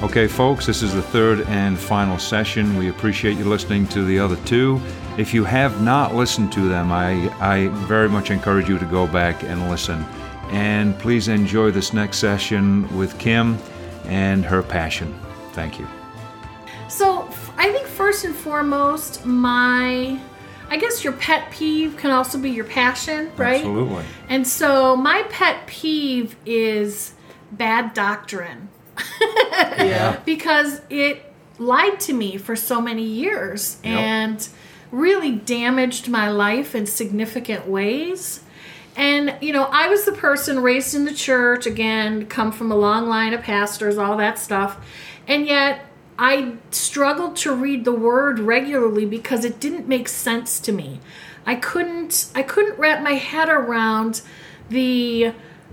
Okay, folks, this is the third and final session. We appreciate you listening to the other two. If you have not listened to them, I very much encourage you to go back and listen. And please enjoy this next session with Kim and her passion. Thank you. So I think first and foremost, I guess your pet peeve can also be your passion, right? Absolutely. And so my pet peeve is bad doctrine. Yeah. Because it lied to me for so many years and really damaged my life in significant ways. And, I was the person raised in the church, again, come from a long line of pastors, all that stuff. And yet I struggled to read the word regularly because it didn't make sense to me. I couldn't wrap my head around the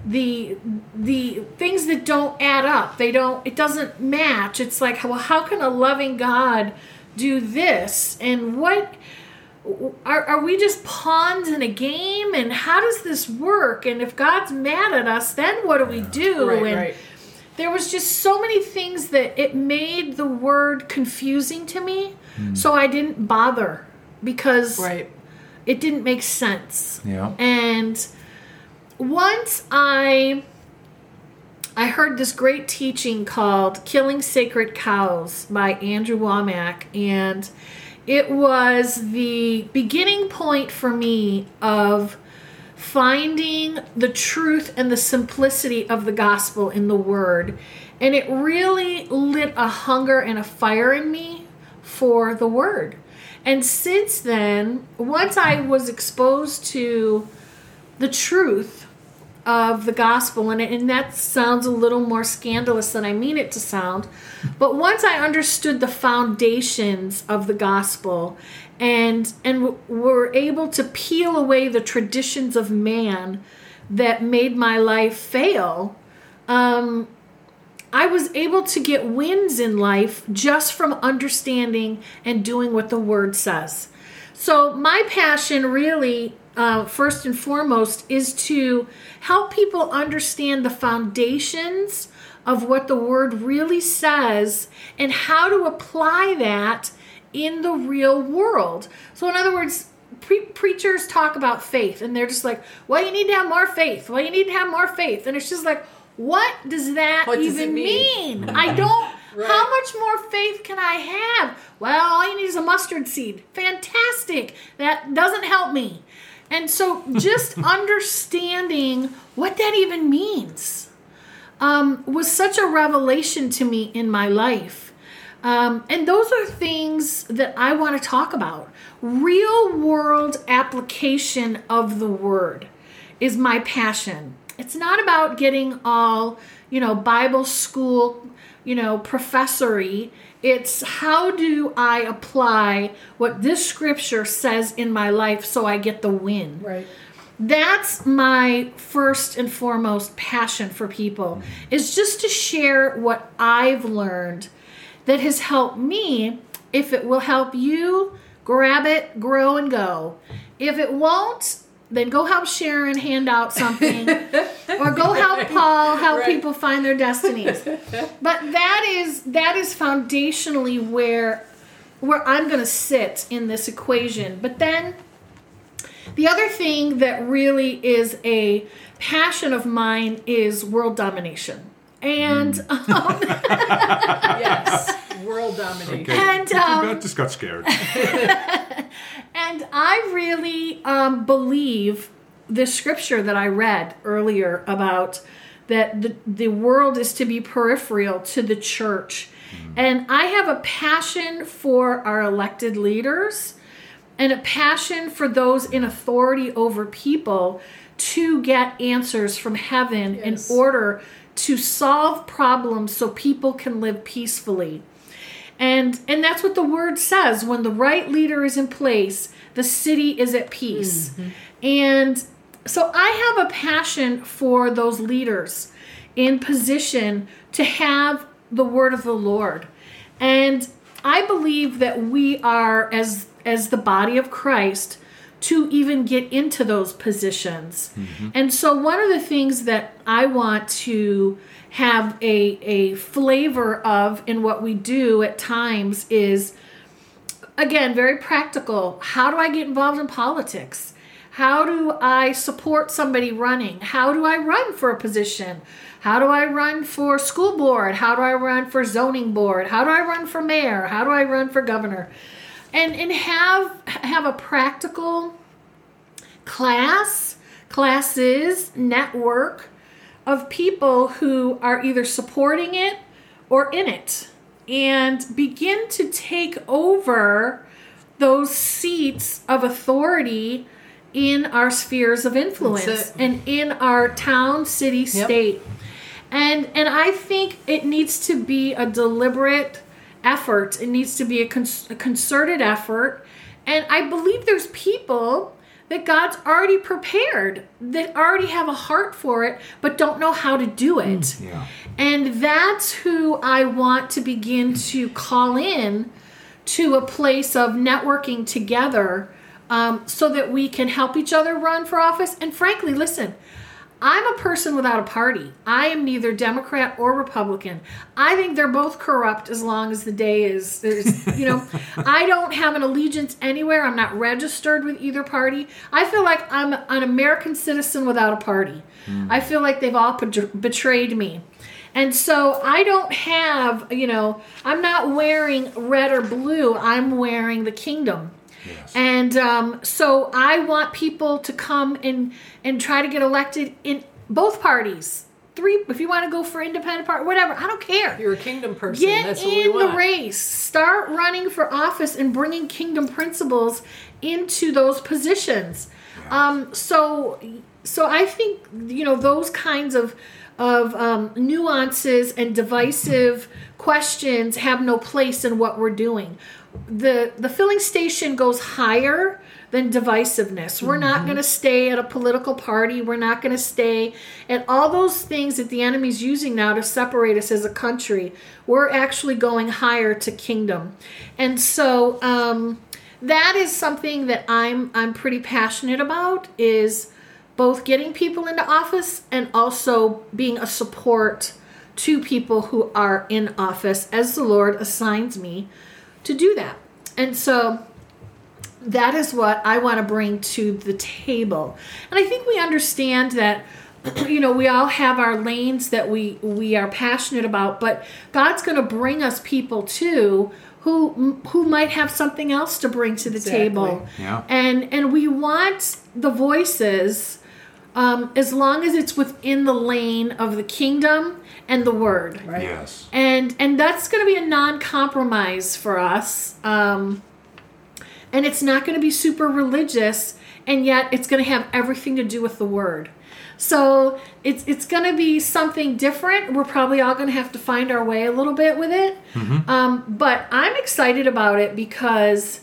things that don't add up. It doesn't match. It's like, well, how can a loving God do this? And what are we just pawns in a game? And how does this work? And if God's mad at us, then what do we do? Right. There was just so many things that it made the word confusing to me. So I didn't bother because it didn't make sense. Yeah. And once I heard this great teaching called Killing Sacred Cows by Andrew Wommack, and it was the beginning point for me of finding the truth and the simplicity of the gospel in the word. And it really lit a hunger and a fire in me for the word. And since then, once I was exposed to the truth of the gospel, and that sounds a little more scandalous than I mean it to sound, but once I understood the foundations of the gospel and were able to peel away the traditions of man that made my life fail, I was able to get wins in life just from understanding and doing what the word says. So my passion really, first and foremost, is to help people understand the foundations of what the word really says and how to apply that in the real world. So in other words, preachers talk about faith and they're just like, well, you need to have more faith. Well, you need to have more faith. And it's just like, what does that even mean? I don't. How much more faith can I have? Well, all you need is a mustard seed. Fantastic. That doesn't help me. And so just understanding what that even means was such a revelation to me in my life. And those are things that I want to talk about. Real world application of the word is my passion. It's not about getting all, Bible school, professory. It's how do I apply what this scripture says in my life so I get the win. Right. That's my first and foremost passion for people, is just to share what I've learned that has helped me. If it will help you, grab it, grow, and go. If it won't, then go help Sharon hand out something, or go help Paul help people find their destinies. But that is foundationally where I'm going to sit in this equation. But then the other thing that really is a passion of mine is world domination. And yes, world domination. Okay. And just got scared. And I really believe the scripture that I read earlier about that the world is to be peripheral to the church. And I have a passion for our elected leaders and a passion for those in authority over people to get answers from heaven in order to solve problems so people can live peacefully. And that's what the word says. When the right leader is in place, the city is at peace. Mm-hmm. And so I have a passion for those leaders in position to have the word of the Lord. And I believe that we are, as the body of Christ, to even get into those positions. And so one of the things that I want to have a flavor of in what we do at times is, again, very practical. How do I get involved in politics? How do I support somebody running? How do I run for a position? How do I run for school board? How do I run for zoning board? How do I run for mayor? How do I run for governor? And have a practical classes, network of people who are either supporting it or in it, and begin to take over those seats of authority in our spheres of influence and in our town, city, state. And I think it needs to be a deliberate effort. It needs to be a concerted effort. And I believe there's people that God's already prepared, that already have a heart for it, but don't know how to do it. And that's who I want to begin to call in to a place of networking together, so that we can help each other run for office. And frankly, listen, I'm a person without a party. I am neither Democrat or Republican. I think they're both corrupt as long as the day is I don't have an allegiance anywhere. I'm not registered with either party. I feel like I'm an American citizen without a party. I feel like they've all betrayed me. And so I don't have, I'm not wearing red or blue. I'm wearing the kingdom. And so I want people to come and try to get elected in both parties. 3, if you want to go for independent party, whatever, I don't care. You're a kingdom person. Get in the race. Start running for office and bringing kingdom principles into those positions. So I think those kinds of nuances and divisive questions have no place in what we're doing. The filling station goes higher than divisiveness. We're not going to stay at a political party. We're not going to stay at all those things that the enemy's using now to separate us as a country. We're actually going higher to kingdom. And so that is something that I'm pretty passionate about, is both getting people into office and also being a support to people who are in office as the Lord assigns me to do that. And so that is what I want to bring to the table. And I think we understand that, we all have our lanes that we are passionate about, but God's going to bring us people too who might have something else to bring to the table. Yeah. And we want the voices, as long as it's within the lane of the kingdom and the word. Right. Yes. And that's going to be a non-compromise for us. And it's not going to be super religious, and yet it's going to have everything to do with the word. So it's going to be something different. We're probably all going to have to find our way a little bit with it. But I'm excited about it because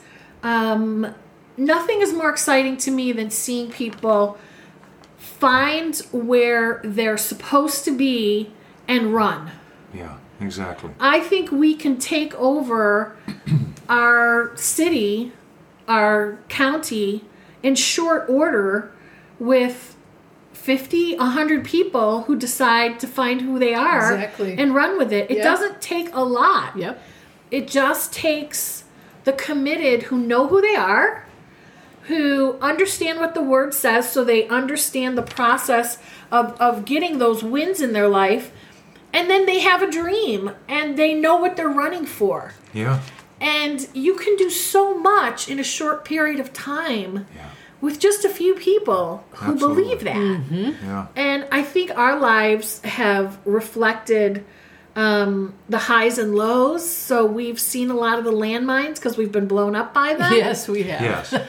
nothing is more exciting to me than seeing people find where they're supposed to be and run. Yeah, exactly. I think we can take over our city, our county, in short order with 50, 100 people who decide to find who they are and run with it. It doesn't take a lot. It just takes the committed who know who they are, who understand what the word says, so they understand the process of getting those wins in their life, and then they have a dream and they know what they're running for. Yeah. And you can do so much in a short period of time with just a few people who believe that. Yeah. And I think our lives have reflected the highs and lows. So we've seen a lot of the landmines because we've been blown up by them. Yes, we have.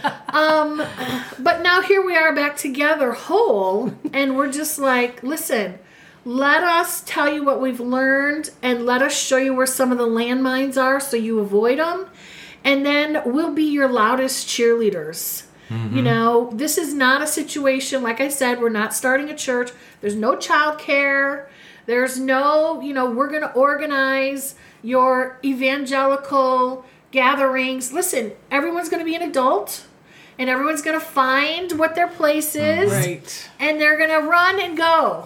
Yes. But now here we are back together whole, and we're just like, listen, let us tell you what we've learned, and let us show you where some of the landmines are so you avoid them. And then we'll be your loudest cheerleaders. This is not a situation, like I said, we're not starting a church. There's no childcare. There's no, we're going to organize your evangelical gatherings. Listen, everyone's going to be an adult. and everyone's going to find what their place is, Right. and they're going to run and go,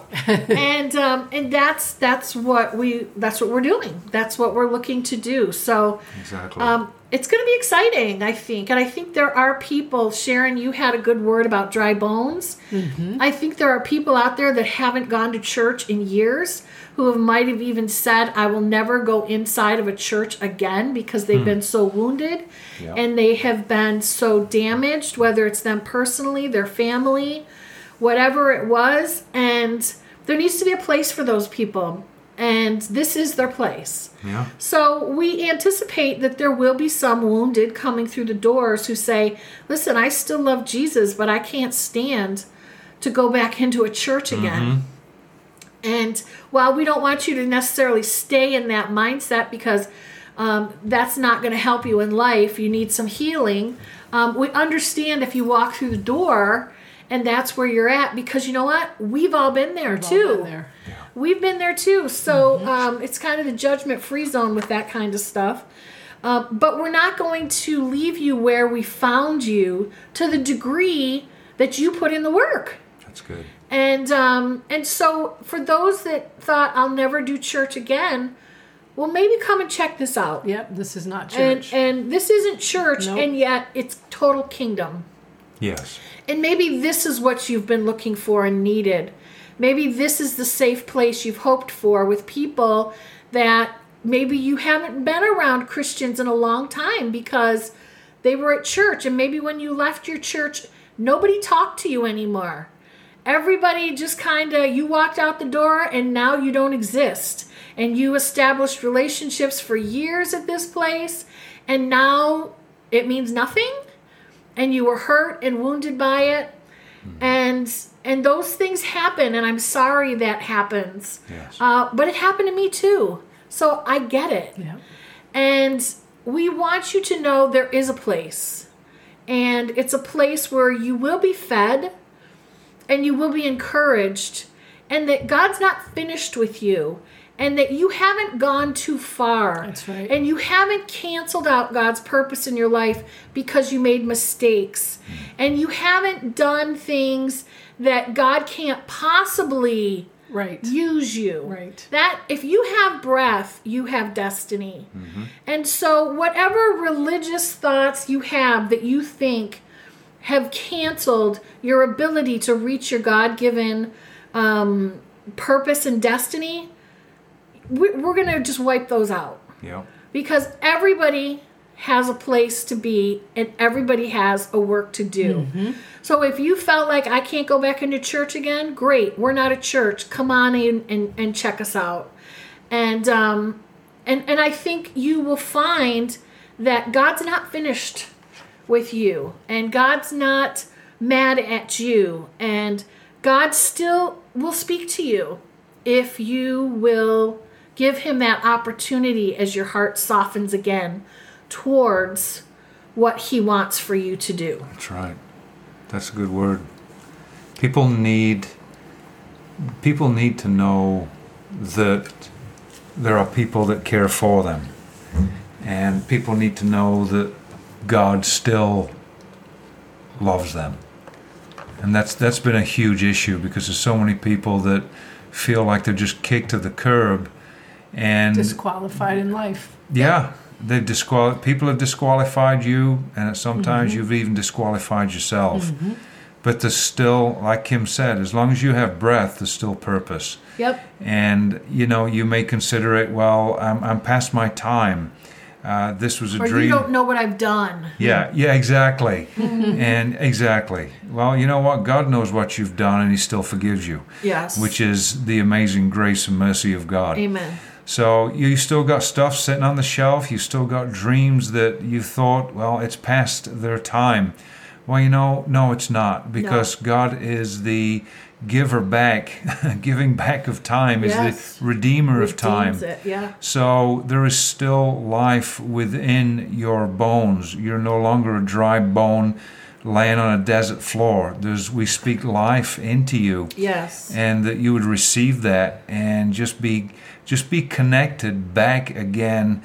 and that's what we're doing. That's what we're looking to do. So Exactly. it's going to be exciting, I think, and I think there are people. Sharon, you had a good word about dry bones. I think there are people out there that haven't gone to church in years, who might have even said, I will never go inside of a church again because they've been so wounded and they have been so damaged, whether it's them personally, their family, whatever it was. And there needs to be a place for those people. And this is their place. Yeah. So we anticipate that there will be some wounded coming through the doors who say, listen, I still love Jesus, but I can't stand to go back into a church again. And while we don't want you to necessarily stay in that mindset because that's not going to help you in life, you need some healing. We understand if you walk through the door and that's where you're at, because you know what? We've all been there too. We've been there too. So it's kind of the judgment-free zone with that kind of stuff. But we're not going to leave you where we found you to the degree that you put in the work. That's good. And so for those that thought I'll never do church again, well, maybe come and check this out. Yep, this is not church. And this isn't church, Nope. and yet it's total kingdom. Yes. And maybe this is what you've been looking for and needed. Maybe this is the safe place you've hoped for, with people that maybe you haven't been around Christians in a long time because they were at church, and maybe when you left your church, nobody talked to you anymore. Everybody just kind of, you walked out the door and now you don't exist. And you established relationships for years at this place, and now it means nothing. And you were hurt and wounded by it. And those things happen, and I'm sorry that happens. Yes. But it happened to me too. So I get it. Yeah. And we want you to know there is a place. And it's a place where you will be fed and you will be encouraged, and that God's not finished with you, and that you haven't gone too far. That's right. And you haven't canceled out God's purpose in your life because you made mistakes. And you haven't done things that God can't possibly Right. use you. Right. That if you have breath, you have destiny. And so whatever religious thoughts you have that you think have canceled your ability to reach your God-given purpose and destiny, we're going to just wipe those out. Yeah. Because everybody has a place to be and everybody has a work to do. So if you felt like I can't go back into church again, great. We're not a church. Come on in and check us out. And I think you will find that God's not finished with you, and God's not mad at you, and God still will speak to you if you will give him that opportunity as your heart softens again towards what he wants for you to do. That's right. That's a good word. People need to know that there are people that care for them. And people need to know that God still loves them. And that's been a huge issue, because there's so many people that feel like they're just kicked to the curb and Disqualified in life. yeah, people have disqualified you, and sometimes you've even disqualified yourself. But there's still, like Kim said, as long as you have breath, there's still purpose. Yep. And you may consider it, well, I'm past my time. This was a Or dream. you don't know what I've done. Yeah, exactly. And exactly. Well, you know what? God knows what you've done, and he still forgives you. Yes. Which is the amazing grace and mercy of God. Amen. So you still got stuff sitting on the shelf. You still got dreams that you thought, well, it's past their time. Well, no, it's not, because God is the giver back, giving back of time, is the redeemer of time. Redeems it, yeah. So there is still life within your bones. You're no longer a dry bone laying on a desert floor. We speak life into you. Yes. And that you would receive that and just be connected back again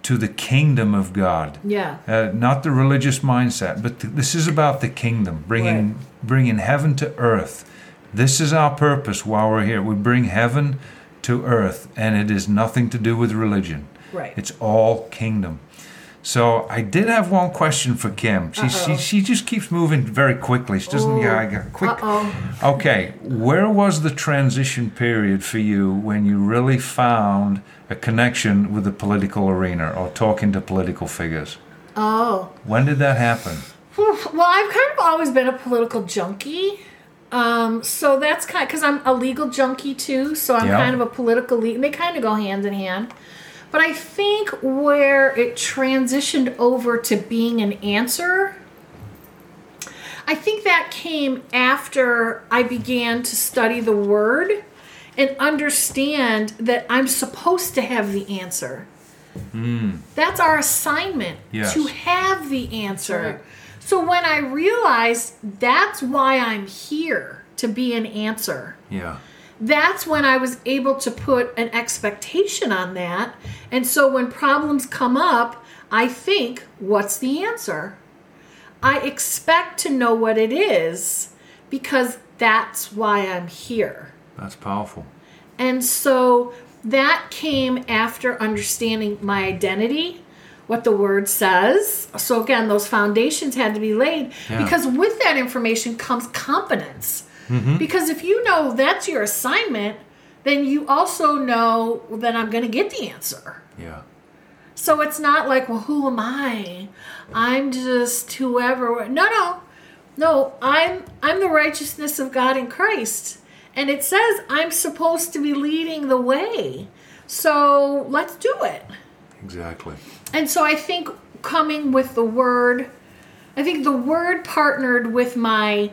to the kingdom of God. Yeah. Not the religious mindset, but this is about the kingdom, bringing heaven to earth. This is our purpose while we're here. We bring heaven to earth, and it is nothing to do with religion. Right. It's all kingdom. So I did have one question for Kim. She just keeps moving very quickly. She doesn't. I got quick. Okay, where was the transition period for you when you really found a connection with the political arena or talking to political figures? Oh. When did that happen? Well, I've kind of always been a political junkie. So that's kind of, because I'm a legal junkie too, so I'm kind of a political lead, and they kind of go hand in hand. But I think where it transitioned over to being an answer, I think that came after I began to study the Word and understand that I'm supposed to have the answer. That's our assignment, to have the answer. Right. So when I realized that's why I'm here, to be an answer. Yeah. That's when I was able to put an expectation on that. And so when problems come up, I think, what's the answer? I expect to know what it is because that's why I'm here. That's powerful. And so that came after understanding my identity, what the Word says. So again, those foundations had to be laid because with that information comes competence. Mm-hmm. Because if you know that's your assignment, then you also know that I'm going to get the answer. Yeah. So it's not like, well, who am I? I'm just whoever. No. I'm the righteousness of God in Christ. And it says I'm supposed to be leading the way. So let's do it. Exactly. And so I think coming with the Word, I think the Word partnered with my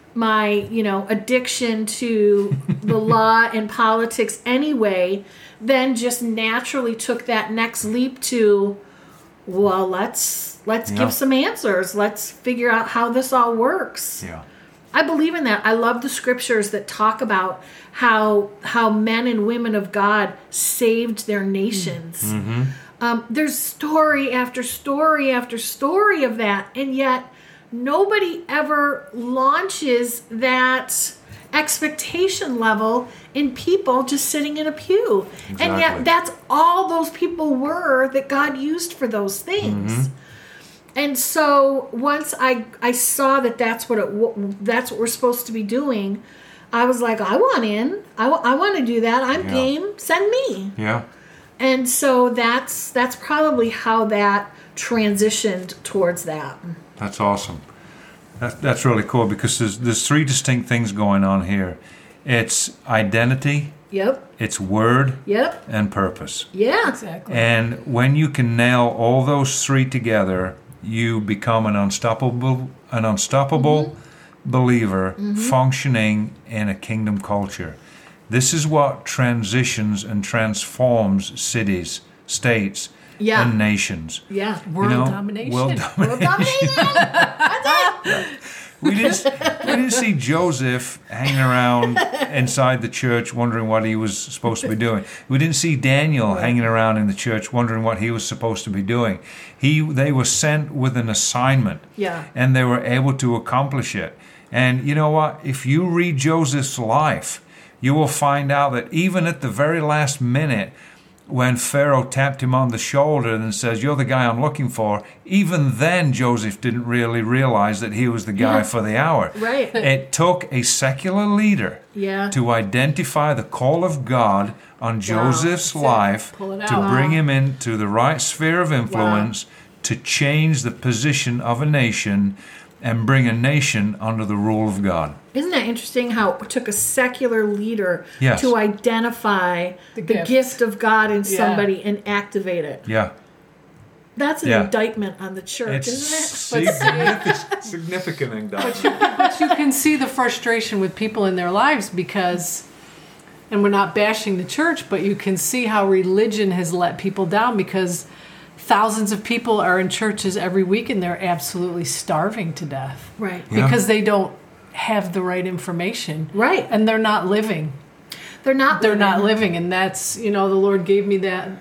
addiction to the law and politics anyway, then just naturally took that next leap to, well, let's give some answers. Let's figure out how this all works. Yeah. I believe in that. I love the scriptures that talk about how men and women of God saved their nations. Mm-hmm. There's story after story after story of that, and yet nobody ever launches that expectation level in people just sitting in a pew. Exactly. And yet that's all those people were that God used for those things. Mm-hmm. And so once I saw that that's what we're supposed to be doing, I was like, I want in. I want to do that. I'm game. Send me. Yeah. And so that's probably how that transitioned towards that. That's awesome. That's really cool because there's three distinct things going on here. It's identity. Yep. It's word. Yep. And purpose. Yeah. Exactly. And when you can nail all those three together, you become an unstoppable mm-hmm. believer mm-hmm. functioning in a kingdom culture. This is what transitions and transforms cities, states, and nations. Yeah. World domination. World domination. That's it. We didn't see Joseph hanging around inside the church wondering what he was supposed to be doing. We didn't see Daniel hanging around in the church wondering what he was supposed to be doing. They were sent with an assignment. Yeah. And they were able to accomplish it. And you know what? If you read Joseph's life, you will find out that even at the very last minute, when Pharaoh tapped him on the shoulder and says, "You're the guy I'm looking for," even then Joseph didn't really realize that he was the guy for the hour. Right. It took a secular leader to identify the call of God on Joseph's life to bring him into the right sphere of influence, to change the position of a nation and bring a nation under the rule of God. Isn't that interesting how it took a secular leader to identify the gift of God in somebody and activate it? Yeah. That's an indictment on the church, isn't it? Significant indictment. But you can see the frustration with people in their lives because, and we're not bashing the church, but you can see how religion has let people down because thousands of people are in churches every week and they're absolutely starving to death. Right. Yeah. Because they don't have the right information. Right. And they're not living. They're not living. And that's, the Lord gave me that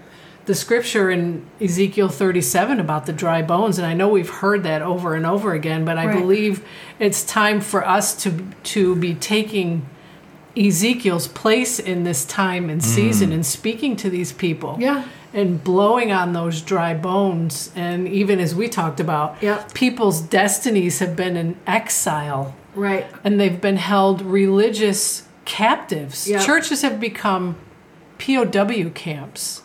the scripture in Ezekiel 37 about the dry bones, and I know we've heard that over and over again, but I believe it's time for us to be taking Ezekiel's place in this time and season and speaking to these people. Yeah. And blowing on those dry bones. And even as we talked about, people's destinies have been in exile. Right. And they've been held religious captives. Yep. Churches have become POW camps.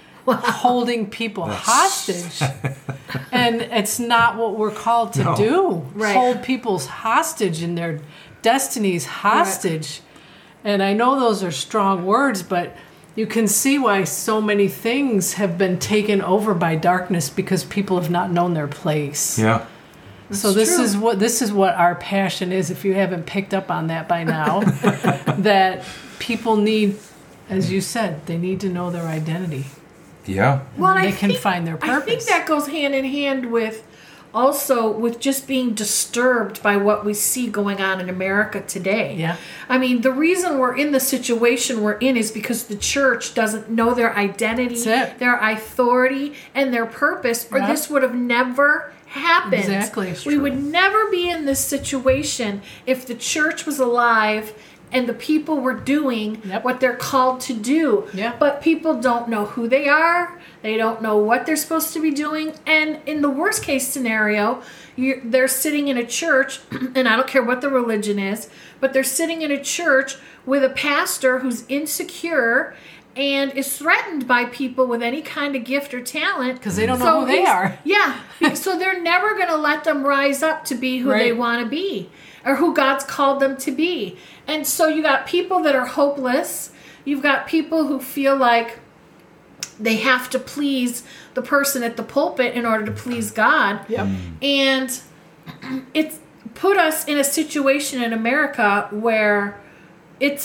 Holding people hostage. And it's not what we're called to do. Right. Hold people's hostage and their destinies hostage. Right. And I know those are strong words, but you can see why so many things have been taken over by darkness because people have not known their place. Yeah. So this is what our passion is, if you haven't picked up on that by now, that people need, as you said, they need to know their identity. Yeah. Well, they can find their purpose. I think that goes hand in hand with also with just being disturbed by what we see going on in America today. Yeah. I mean, the reason we're in the situation we're in is because the church doesn't know their identity, their authority, and their purpose, or this would have never happened. Exactly. We would never be in this situation if the church was alive and the people were doing what they're called to do. But people don't know who they are. They don't know what they're supposed to be doing. And in the worst case scenario, they're sitting in a church, and I don't care what the religion is, but they're sitting in a church with a pastor who's insecure and is threatened by people with any kind of gift or talent. Because they don't know who they are. Yeah. So they're never going to let them rise up to be who they want to be or who God's called them to be. And so you got people that are hopeless. You've got people who feel like they have to please the person at the pulpit in order to please God. And it's put us in a situation in America where it's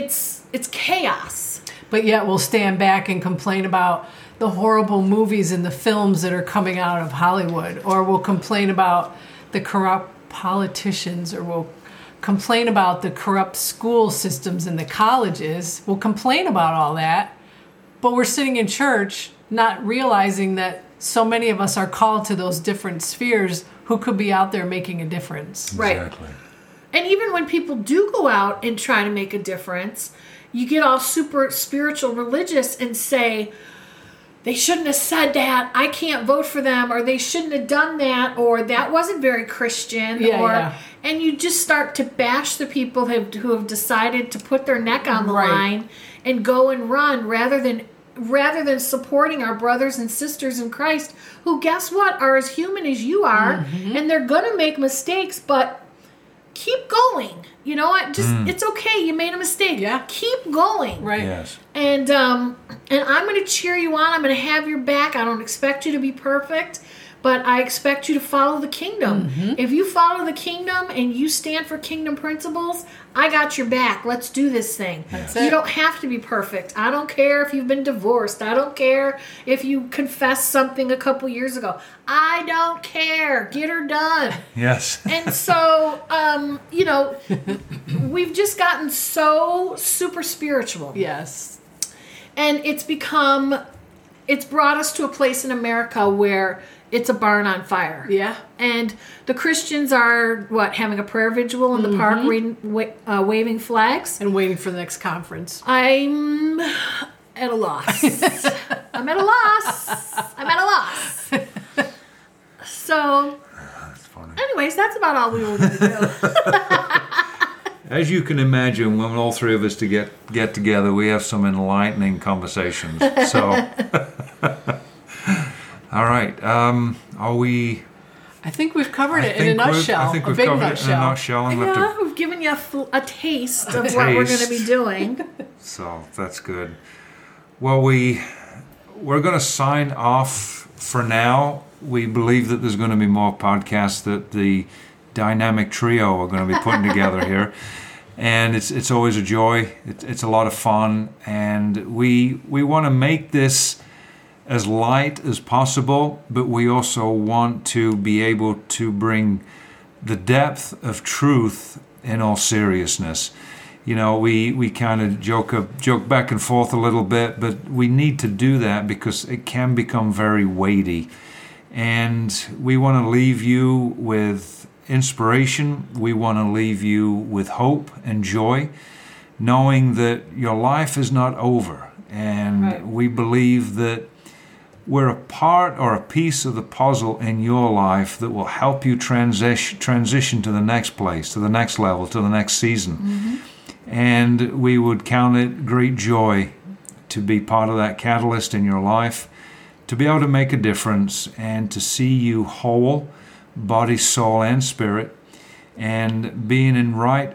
chaos. But yet we'll stand back and complain about the horrible movies and the films that are coming out of Hollywood, or we'll complain about the corrupt politicians, or we'll complain about the corrupt school systems in the colleges. We'll complain about all that, but we're sitting in church not realizing that so many of us are called to those different spheres who could be out there making a difference. Exactly. Right. And even when people do go out and try to make a difference, you get all super spiritual religious and say, they shouldn't have said that, I can't vote for them, or they shouldn't have done that, or that wasn't very Christian, and you just start to bash the people who have decided to put their neck on the line and go and run rather than supporting our brothers and sisters in Christ, who, guess what, are as human as you are, and they're going to make mistakes, but keep going. You know what? Just it's okay. You made a mistake. Yeah. Keep going. Right. Yes. And I'm going to cheer you on. I'm going to have your back. I don't expect you to be perfect, but I expect you to follow the kingdom. If you follow the kingdom and you stand for kingdom principles, I got your back. Let's do this thing. You don't have to be perfect. I don't care if you've been divorced. I don't care if you confessed something a couple years ago. I don't care. Get her done. Yes. And so, we've just gotten so super spiritual. Yes. And it's brought us to a place in America where it's a barn on fire. Yeah. And the Christians are, having a prayer vigil in the park, waving flags. And waiting for the next conference. I'm at a loss. I'm at a loss. So, That's funny. anyways, that's about all we were going to do. As you can imagine, when all three of us get together, we have some enlightening conversations. So, all right. Are we? I think we've covered it in a nutshell. I think we've covered it in a nutshell. Yeah, we've given you a taste of what we're going to be doing. So that's good. Well, we're going to sign off for now. We believe that there's going to be more podcasts that the dynamic trio are going to be putting together here. And it's always a joy. It's a lot of fun. And we want to make this as light as possible, but we also want to be able to bring the depth of truth in all seriousness. we kind of joke back and forth a little bit, but we need to do that because it can become very weighty. And we want to leave you with inspiration. We want to leave you with hope and joy, knowing that your life is not over. And Right. we believe that we're a part or a piece of the puzzle in your life that will help you transition to the next place, to the next level, to the next season. Mm-hmm. And we would count it great joy to be part of that catalyst in your life, to be able to make a difference and to see you whole, body, soul, and spirit, and being in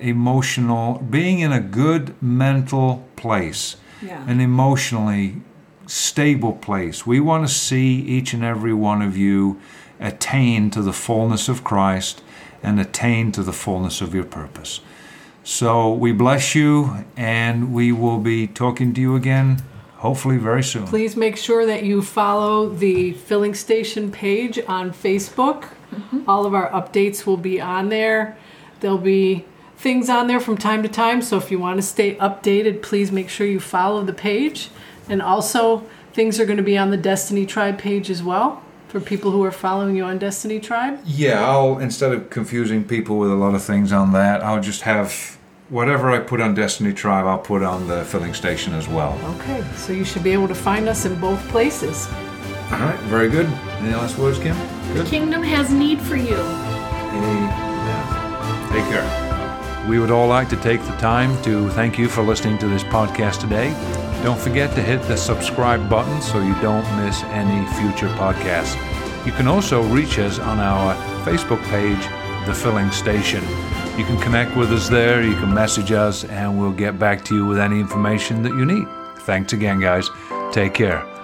being in a good mental place, Yeah. an emotionally stable place. We want to see each and every one of you attain to the fullness of Christ and attain to the fullness of your purpose. So we bless you, and we will be talking to you again, hopefully very soon. Please make sure that you follow the Filling Station page on Facebook. All of our updates will be on there. There'll be things on there from time to time, so if you want to stay updated, please make sure you follow the page. And also, things are going to be on the Destiny Tribe page as well, for people who are following you on Destiny Tribe. Yeah, instead of confusing people with a lot of things on that, I'll just have whatever I put on Destiny Tribe, I'll put on the Filling Station as well. Okay, so you should be able to find us in both places. All right, very good. Any last words, Kim? Good. Kingdom has need for you. Amen. Take care. We would all like to take the time to thank you for listening to this podcast today. Don't forget to hit the subscribe button so you don't miss any future podcasts. You can also reach us on our Facebook page, The Filling Station. You can connect with us there, you can message us, and we'll get back to you with any information that you need. Thanks again, guys. Take care.